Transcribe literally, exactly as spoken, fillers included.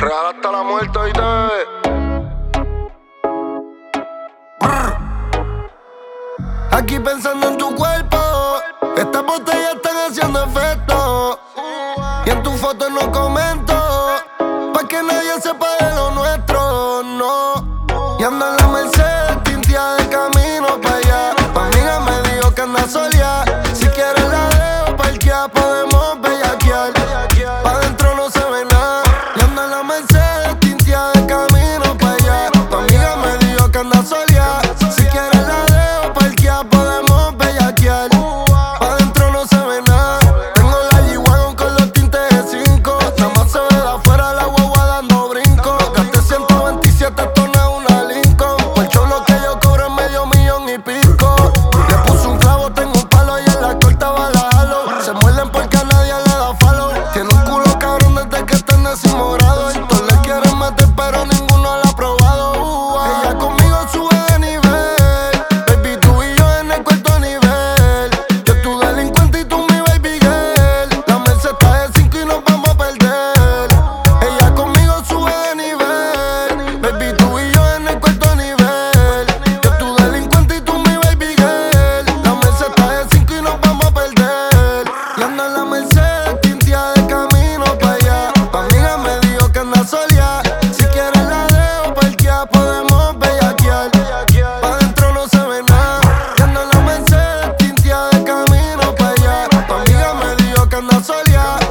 Real hasta la muerte y te. Aquí pensando en tu cuerpo, estas botellas están haciendo efecto. Y en tu foto no comento, pa' que nadie sepa de lo nuestro, no. Y ando en la Mercedes, tintia de camino pa' allá. Tu amiga me dijo que anda soleá. Si quieres la dejo parquear, podemos bellaquear. Pa' dentro no se ve nada. Y ando en la Mercedes, tintia de camino pa' allá. Tu amiga me dijo que anda soleá. Si quieres la dejo parquear, podemos bellaquear. Pa' dentro no se ve nada. Tengo la G-Wagon con los tintes de cinco. Nada más se ve de afuera la guagua dando brinco. Gasté ciento veintisiete, esto no es una Lincoln. Por el show lo que yo cobro es medio millón y pico. Le puse un clavo, tengo un palo y en la corta va la jalo. Se muerden porque a nadie le da follow. Tiene un culo cabrón desde que está en décimo grado. Y todos le quieren meter pero ninguno la ha probado. Uh, ella conmigo sube de nivel. Baby, tú y yo en el cuarto nivel. Yo tu delincuente y tú mi baby girl. La Merced está de cinco y nos vamos a perder. Ella conmigo sube de nivel. Baby, tú y yo en el cuarto nivel. Yo tu delincuente y tú mi baby girl. La Merced está de cinco y nos vamos a perder. Y ando en la Mercedes, tintia de camino pa' allá. Tu amiga me dijo que anda soleá. Si quieres la dejo parquear, podemos bellaquear. Pa' dentro no se ve nada. Y ando en la Mercedes, tintia de camino pa' allá. Tu amiga me dijo que anda soleá.